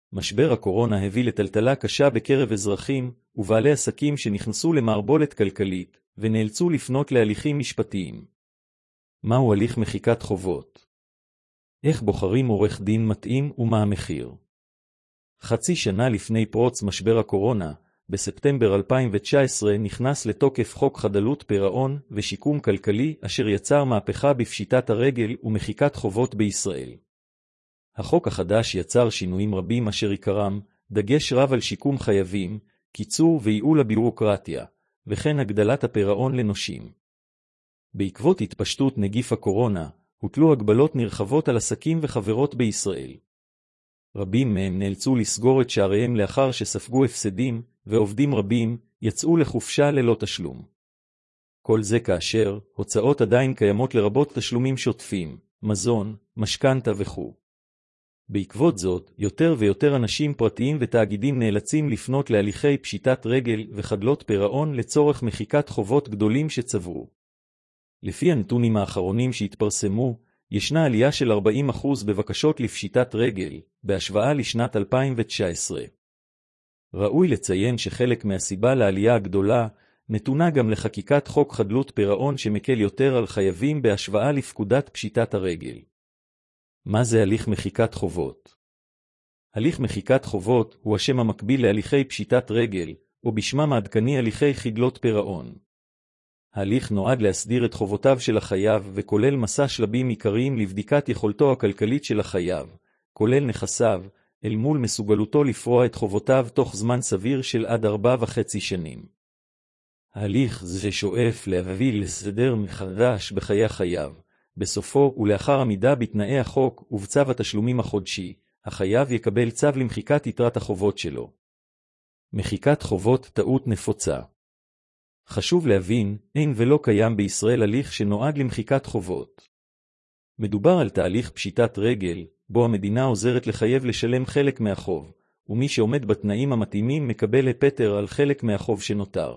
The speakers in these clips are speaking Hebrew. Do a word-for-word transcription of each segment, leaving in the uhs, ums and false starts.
משבר הקורונה הביא לטלטלה קשה בקרב אזרחים ובעלי עסקים שנכנסו למערבולת כלכלית ונאלצו לפנות להליכים משפטיים. מהו הליך מחיקת חובות? איך בוחרים עורך דין מתאים ומה המחיר? חצי שנה לפני פרוץ משבר הקורונה, בספטמבר אלפיים תשע עשרה נכנס לתוקף חוק חדלות פירעון ושיקום כלכלי אשר יצר מהפכה בפשיטת הרגל ומחיקת חובות בישראל. החוק החדש יצר שינויים רבים אשר עיקרם דגש רב על שיקום חייבים, קיצור וייעול הבירוקרטיה, וכן הגדלת הפירעון לנושים. בעקבות התפשטות נגיף הקורונה, הוטלו הגבלות נרחבות על עסקים וחברות בישראל. רבים מהם נאלצו לסגור את שעריהם לאחר שספגו הפסדים, ועובדים רבים יצאו לחופשה ללא תשלום. כל זה כאשר הוצאות עדיין קיימות לרבות תשלומים שוטפים, מזון, משכנתה וכו'. בעקבות זאת, יותר ויותר אנשים פרטיים ותאגידים נאלצים לפנות להליכי פשיטת רגל וחדלות פירעון לצורך מחיקת חובות גדולים שצברו. לפי הנתונים האחרונים שהתפרסמו, ישנה עלייה של ארבעים אחוז בבקשות לפשיטת רגל, בהשוואה לשנת אלפיים תשע עשרה. ראוי לציין שחלק מהסיבה לעלייה הגדולה, נתונה גם לחקיקת חוק חדלות פירעון שמקל יותר על חייבים בהשוואה לפקודת פשיטת הרגל. מה זה הליך מחיקת חובות? הליך מחיקת חובות הוא השם המקביל להליכי פשיטת רגל, או בשמם העדכני הליכי חדלות פירעון. ההליך נועד להסדיר את חובותיו של החייב וכולל מסע שלבים עיקריים לבדיקת יכולתו הכלכלית של החייב, כולל נכסיו, אל מול מסוגלותו לפרוע את חובותיו תוך זמן סביר של עד ארבע וחצי שנים. ההליך זה שואף להביא לסדר מחדש בחיי החייב. בסופו ולאחר עמידה בתנאי החוק ובצו התשלומים החודשי, החייב יקבל צו למחיקת יתרת החובות שלו. מחיקת חובות טעות נפוצה. חשוב להבין, אין ולא קיים בישראל הליך שנועד למחיקת חובות. מדובר על תהליך פשיטת רגל, בו המדינה עוזרת לחייב לשלם חלק מהחוב, ומי שעומד בתנאים המתאימים מקבל הפטר על חלק מהחוב שנותר.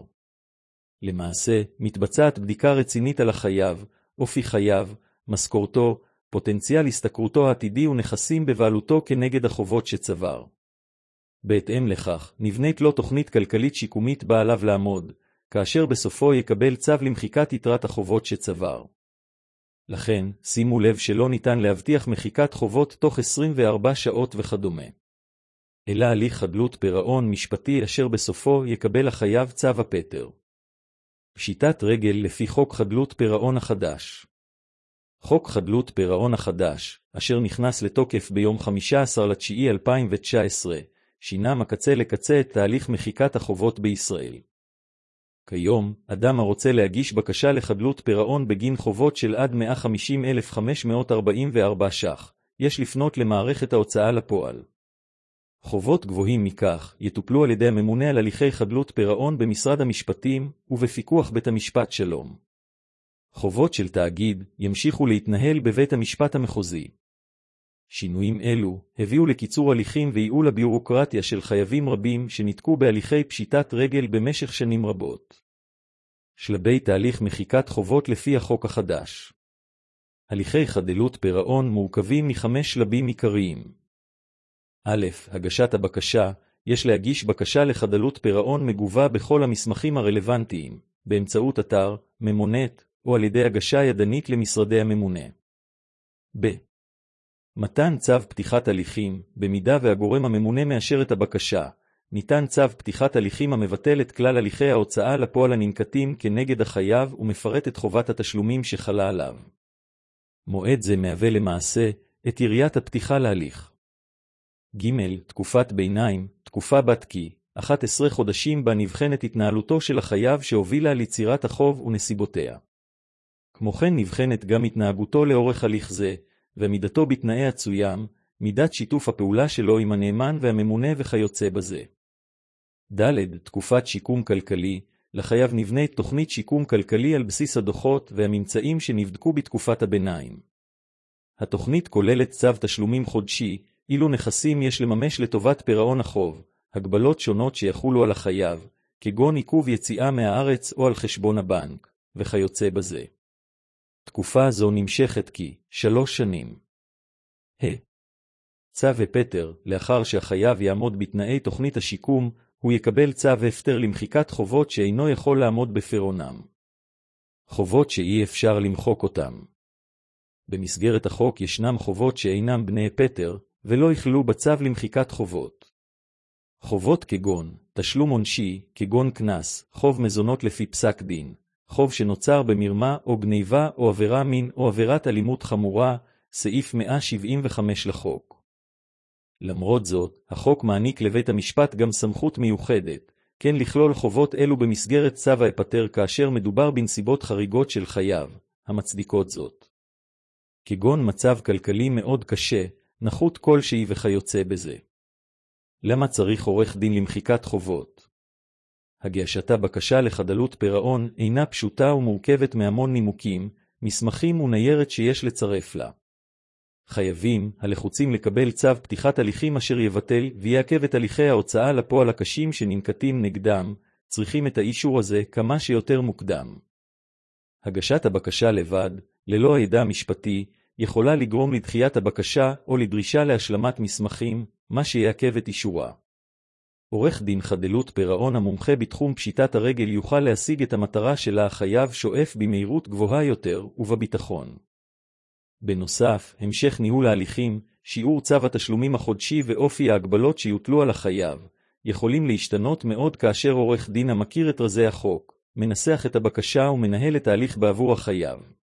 למעשה, מתבצעת בדיקה רצינית על החייב, אופי חייו, משכורתו, פוטנציאל השתכרותו העתידי ונכסים בבעלותו כנגד החובות שצבר. בהתאם לכך, נבנית לו תוכנית כלכלית שיקומית בה עליו לעמוד, כאשר בסופו יקבל צו למחיקת יתרת החובות שצבר. לכן, שימו לב שלא ניתן להבטיח מחיקת חובות תוך עשרים וארבע שעות וכדומה. אלא הליך חדלות פירעון משפטי אשר בסופו יקבל החייב צו הפטר. פשיטת רגל לפי חוק חדלות פירעון החדש. חוק חדלות פירעון החדש, אשר נכנס לתוקף ביום חמישה עשר לספטמבר אלפיים תשע עשרה, שינה מקצה לקצה את תהליך מחיקת החובות בישראל. כיום, אדם הרוצה להגיש בקשה לחדלות פירעון בגין חובות של עד מאה וחמישים אלף חמש מאות ארבעים וארבע ש"ח, יש לפנות למערכת ההוצאה לפועל. חובות גבוהים מכך יטופלו על ידי הממונה על הליכי חדלות פירעון במשרד המשפטים ובפיקוח בית המשפט שלום. חובות של תאגיד ימשיכו להתנהל בבית המשפט המחוזי. שינויים אלו הביאו לקיצור הליכים וייעול הביורוקרטיה של חייבים רבים שנתקו בהליכי פשיטת רגל במשך שנים רבות. שלבי תהליך מחיקת חובות לפי החוק החדש. הליכי חדלות פירעון מורכבים מחמש שלבים עיקריים. א', הגשת הבקשה, יש להגיש בקשה לחדלות פירעון מגובה בכל המסמכים הרלוונטיים, באמצעות אתר, ממונט, או על ידי הגשה ידנית למשרדי הממונה. ב. מתן צו פתיחת הליכים, במידה והגורם הממונה מאשר את הבקשה, ניתן צו פתיחת הליכים המבטל את כלל הליכי ההוצאה לפועל הננקטים כנגד החייב ומפרט את חובת התשלומים שחלה עליו. מועד זה מהווה למעשה את יריית הפתיחה להליך. ג' תקופת ביניים, תקופה בת כי, אחד עשר חודשים בה נבחנת התנהלותו של החייב שהובילה ליצירת החוב ונסיבותיה. כמו כן נבחנת גם התנהגותו לאורך הליך זה, ומידתו בתנאי הצוים, מידת שיתוף הפעולה שלו עם הנאמן והממונה וכיוצא בזה. ד' תקופת שיקום כלכלי, לחייב נבנית תוכנית שיקום כלכלי על בסיס הדוחות והממצאים שנבדקו בתקופת הביניים. התוכנית כוללת צו תשלומים חודשי, אילו נכסים יש לממש לטובת פירעון החוב, הגבלות שונות שיחולו על החייב, כגון עיכוב יציאה מהארץ או על חשבון הבנק, וכיוצא בזה. תקופה זו נמשכת כי שלוש שנים. ה. צו הפטר, לאחר שהחייב יעמוד בתנאי תוכנית השיקום, הוא יקבל צו הפטר למחיקת חובות שאינו יכול לעמוד בפירעונם. חובות שאי אפשר למחוק אותם. במסגרת החוק ישנם חובות שאינם בני פטר, ולא יכללו בצו למחיקת חובות. חובות כגון, תשלום עונשי, כגון קנס, חוב מזונות לפי פסק דין, חוב שנוצר במרמה או גניבה או עבירה מין או עבירת אלימות חמורה, סעיף מאה שבעים וחמש לחוק. למרות זאת, החוק מעניק לבית המשפט גם סמכות מיוחדת, כן לכלול חובות אלו במסגרת צו ההפטר כאשר מדובר בנסיבות חריגות של חייב, המצדיקות זאת. כגון מצב כלכלי מאוד קשה, נחות כלשהי וכיוצא בזה. למה צריך עורך דין למחיקת חובות? הגשתה בקשה לחדלות פירעון אינה פשוטה ומורכבת מהמון נימוקים, מסמכים וניירת שיש לצרף לה. חייבים, הלחוצים לקבל צו פתיחת הליכים אשר יבטל ויעכב את הליכי ההוצאה לפועל הקשים שננקטים נגדם, צריכים את האישור הזה כמה שיותר מוקדם. הגשת הבקשה לבד, ללא הידע המשפטי, יכולה לגרום לדחיית הבקשה או לדרישה להשלמת מסמכים, מה שיעכב את אישורה. עורך דין חדלות פירעון המומחה בתחום פשיטת הרגל יוכל להשיג את המטרה שלה החייב שואף במהירות גבוהה יותר ובביטחון. בנוסף, המשך ניהול ההליכים, שיעור צו התשלומים החודשי ואופי ההגבלות שיוטלו על החייב, יכולים להשתנות מאוד כאשר עורך דין המכיר את רזי החוק, מנסח את הבקשה ומנהל את ההליך בעבור החייב.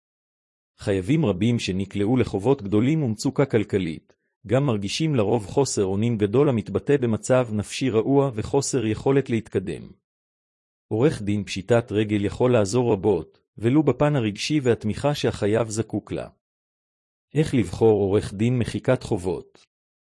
חייבים רבים שנקלעו לחובות גדולים ומצוקה כלכלית, גם מרגישים לרוב חוסר אונים גדול המתבטא במצב נפשי רעוע וחוסר יכולת להתקדם. עורך דין פשיטת רגל יכול לעזור רבות, ולו בפן הרגשי והתמיכה שהחייב זקוק לה. איך לבחור עורך דין מחיקת חובות?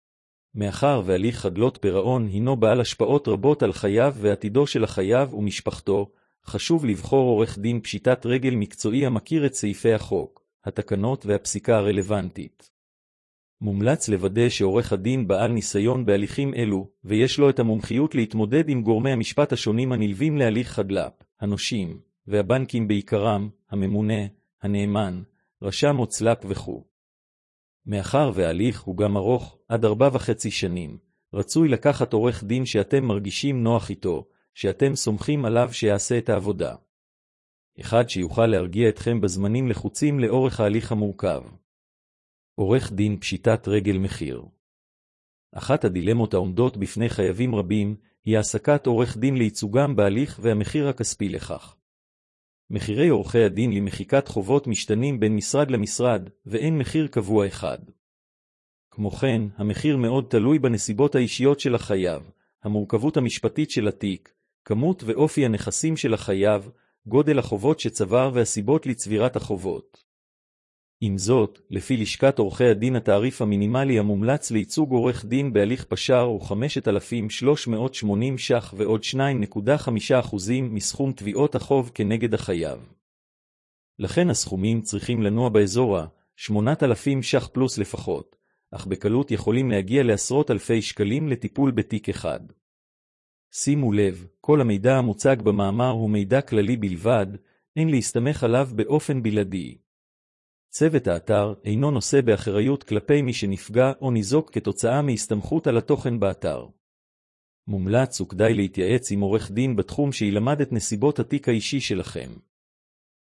מאחר והליך חדלות פירעון הינו בעל השפעות רבות על חייו ועתידו של החייב ומשפחתו, חשוב לבחור עורך דין פשיטת רגל מקצועי המכיר את סעיפי החוק, התקנות והפסיקה הרלוונטית. מומלץ לוודא שעורך הדין בעל ניסיון בהליכים אלו, ויש לו את המומחיות להתמודד עם גורמי המשפט השונים הנלווים להליך חדל"פ, הנושים, והבנקים בעיקרם, הממונה, הנאמן, רשם הוצל"פ וכו'. מאחר וההליך הוא גם ארוך, עד ארבע וחצי שנים, רצוי לקחת עורך דין שאתם מרגישים נוח איתו, שאתם סומכים עליו שיעשה את העבודה. אחד שיוכל להרגיע אתכם בזמנים לחוצים לאורך ההליך המורכב. עורך דין פשיטת רגל מחיר. אחת הדילמות העומדות בפני חייבים רבים היא העסקת עורך דין לייצוגם בהליך והמחיר הכספי לכך. מחירי עורכי הדין למחיקת חובות משתנים בין משרד למשרד, ואין מחיר קבוע אחד. כמו כן, המחיר מאוד תלוי בנסיבות האישיות של החייב, המורכבות המשפטית של התיק, כמות ואופי הנכסים של החייב, גודל החובות שצבר והסיבות לצבירת החובות. עם זאת, לפי לשכת עורכי הדין התעריף המינימלי המומלץ לייצוג עורך דין בהליך פשר הוא חמשת אלפים שלוש מאות ושמונים ש"ח ועוד שתיים נקודה חמש אחוז מסכום תביעות החוב כנגד החייב. לכן הסכומים צריכים לנוע באזור ה-שמונת אלפים ש"ח פלוס לפחות, אך בקלות יכולים להגיע לעשרות אלפי שקלים לטיפול בתיק אחד. שימו לב, כל המידע המוצג במאמר הוא מידע כללי בלבד, אין להסתמך עליו באופן בלעדי. צוות האתר אינו נושא באחריות כלפי מי שנפגע או ניזוק כתוצאה מהסתמכות על התוכן באתר. מומלץ וכדאי להתייעץ עם עורך דין בתחום שילמד את נסיבות התיק האישי שלכם.